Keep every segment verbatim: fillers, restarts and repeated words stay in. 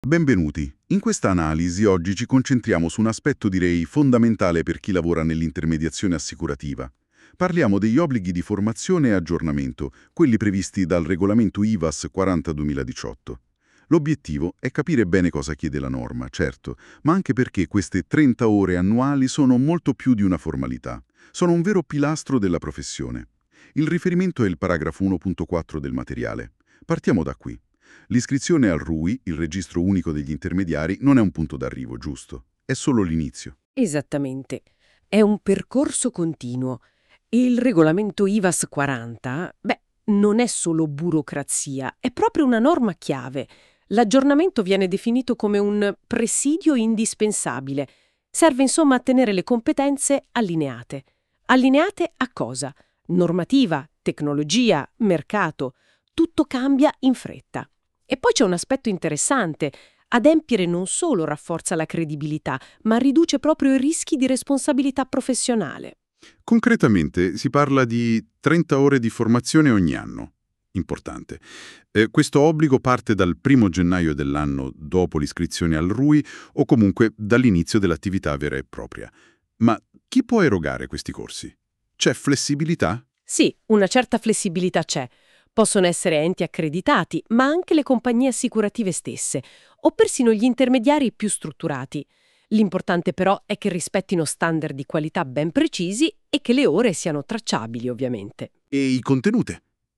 Benvenuti. In questa analisi oggi ci concentriamo su un aspetto direi fondamentale per chi lavora nell'intermediazione assicurativa. Parliamo degli obblighi di formazione e aggiornamento, quelli previsti dal regolamento I V A S quaranta duemiladiciotto. L'obiettivo è capire bene cosa chiede la norma, certo, ma anche perché queste trenta ore annuali sono molto più di una formalità. Sono un vero pilastro della professione. Il riferimento è il paragrafo uno punto quattro del materiale. Partiamo da qui. L'iscrizione al R U I, il registro unico degli intermediari, non è un punto d'arrivo, giusto? È solo l'inizio. Esattamente. È un percorso continuo. Il regolamento I V A S quaranta, beh, non è solo burocrazia, è proprio una norma chiave. L'aggiornamento viene definito come un presidio indispensabile. Serve insomma a tenere le competenze allineate. Allineate a cosa? Normativa, tecnologia, mercato. Tutto cambia in fretta. E poi c'è un aspetto interessante. Adempiere non solo rafforza la credibilità, ma riduce proprio i rischi di responsabilità professionale. Concretamente si parla di trenta ore di formazione ogni anno. Importante. Eh, questo obbligo parte dal primo gennaio dell'anno dopo l'iscrizione al R U I o comunque dall'inizio dell'attività vera e propria. Ma chi può erogare questi corsi? C'è flessibilità? Sì, una certa flessibilità c'è. Possono essere enti accreditati, ma anche le compagnie assicurative stesse, o persino gli intermediari più strutturati. L'importante però è che rispettino standard di qualità ben precisi e che le ore siano tracciabili, ovviamente. E i contenuti?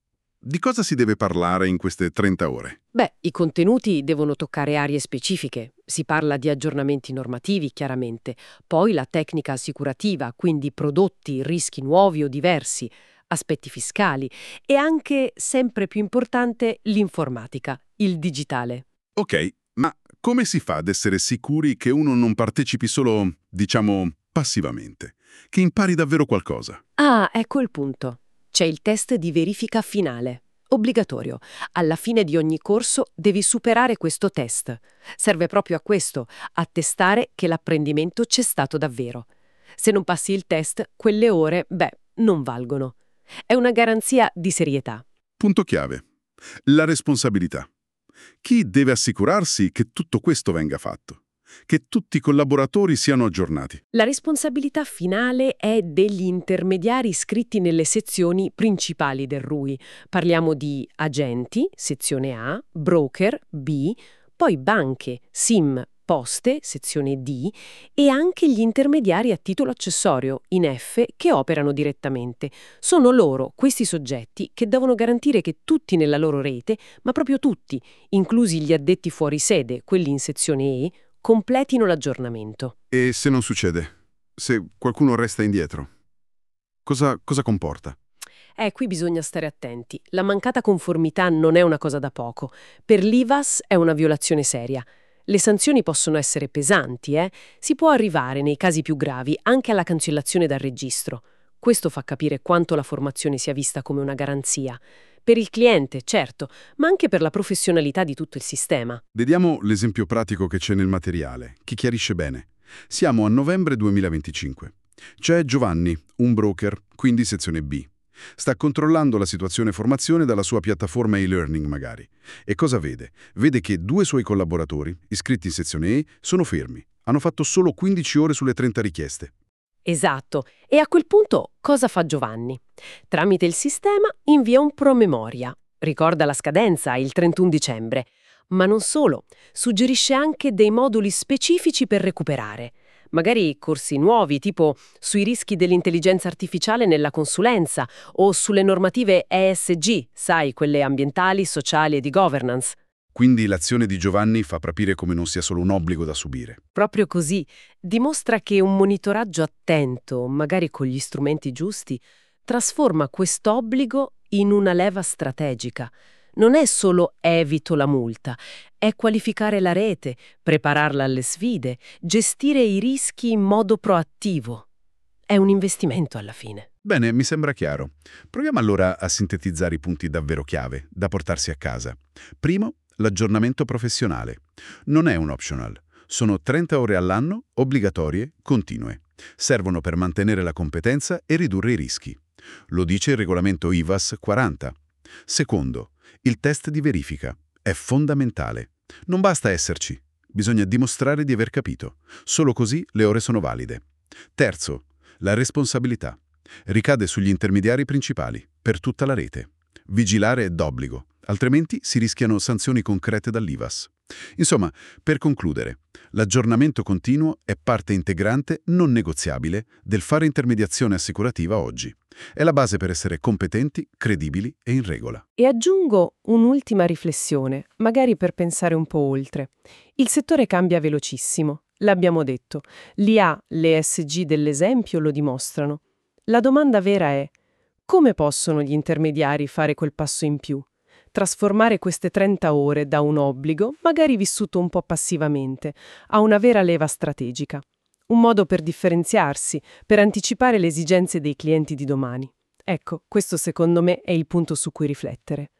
Di cosa si deve parlare in queste trenta ore? Beh, i contenuti devono toccare aree specifiche. Si parla di aggiornamenti normativi, chiaramente. Poi la tecnica assicurativa, quindi prodotti, rischi nuovi o diversi, aspetti fiscali e anche, sempre più importante, l'informatica, il digitale. Ok, ma come si fa ad essere sicuri che uno non partecipi solo, diciamo, passivamente? Che impari davvero qualcosa? Ah, ecco il punto. C'è il test di verifica finale. Obbligatorio. Alla fine di ogni corso devi superare questo test. Serve proprio a questo, a testare che l'apprendimento c'è stato davvero. Se non passi il test, quelle ore, beh, non valgono. È una garanzia di serietà. Punto chiave. La responsabilità. Chi deve assicurarsi che tutto questo venga fatto? Che tutti i collaboratori siano aggiornati? La responsabilità finale è degli intermediari iscritti nelle sezioni principali del R U I. Parliamo di agenti, sezione A, broker, B, poi banche, S I M, poste, sezione D, e anche gli intermediari a titolo accessorio, in F, che operano direttamente. Sono loro, questi soggetti, che devono garantire che tutti nella loro rete, ma proprio tutti, inclusi gli addetti fuori sede, quelli in sezione E, completino l'aggiornamento. E se non succede? Se qualcuno resta indietro? Cosa, cosa comporta? Eh, qui bisogna stare attenti. La mancata conformità non è una cosa da poco. Per l'I V A S è una violazione seria. Le sanzioni possono essere pesanti, eh? Si può arrivare, nei casi più gravi, anche alla cancellazione dal registro. Questo fa capire quanto la formazione sia vista come una garanzia. Per il cliente, certo, ma anche per la professionalità di tutto il sistema. Vediamo l'esempio pratico che c'è nel materiale, che chiarisce bene. Siamo a novembre duemilaventicinque. C'è Giovanni, un broker, quindi sezione B. Sta controllando la situazione formazione dalla sua piattaforma e-learning magari. E cosa vede? Vede che due suoi collaboratori, iscritti in sezione E, sono fermi. Hanno fatto solo quindici ore sulle trenta richieste. Esatto. E a quel punto cosa fa Giovanni? Tramite il sistema invia un promemoria. Ricorda la scadenza, il trentuno dicembre. Ma non solo, suggerisce anche dei moduli specifici per recuperare. Magari corsi nuovi, tipo sui rischi dell'intelligenza artificiale nella consulenza o sulle normative E S G, sai, quelle ambientali, sociali e di governance. Quindi l'azione di Giovanni fa capire come non sia solo un obbligo da subire. Proprio così, dimostra che un monitoraggio attento, magari con gli strumenti giusti, trasforma quest'obbligo in una leva strategica. Non è solo evito la multa, è qualificare la rete, prepararla alle sfide, gestire i rischi in modo proattivo. È un investimento alla fine. Bene, mi sembra chiaro. Proviamo allora a sintetizzare i punti davvero chiave da portarsi a casa. Primo, l'aggiornamento professionale. Non è un optional. Sono trenta ore all'anno, obbligatorie, continue. Servono per mantenere la competenza e ridurre i rischi. Lo dice il regolamento I V A S quaranta. Secondo, il test di verifica. È fondamentale. Non basta esserci, bisogna dimostrare di aver capito. Solo così le ore sono valide. Terzo, la responsabilità. Ricade sugli intermediari principali, per tutta la rete. Vigilare è d'obbligo, altrimenti si rischiano sanzioni concrete dall'I V A S. Insomma, per concludere, l'aggiornamento continuo è parte integrante, non negoziabile, del fare intermediazione assicurativa oggi. È la base per essere competenti, credibili e in regola. E aggiungo un'ultima riflessione, magari per pensare un po' oltre. Il settore cambia velocissimo, l'abbiamo detto. L'I A, le E S G dell'esempio lo dimostrano. La domanda vera è: come possono gli intermediari fare quel passo in più? Trasformare queste trenta ore da un obbligo, magari vissuto un po' passivamente, a una vera leva strategica. Un modo per differenziarsi, per anticipare le esigenze dei clienti di domani. Ecco, questo secondo me è il punto su cui riflettere.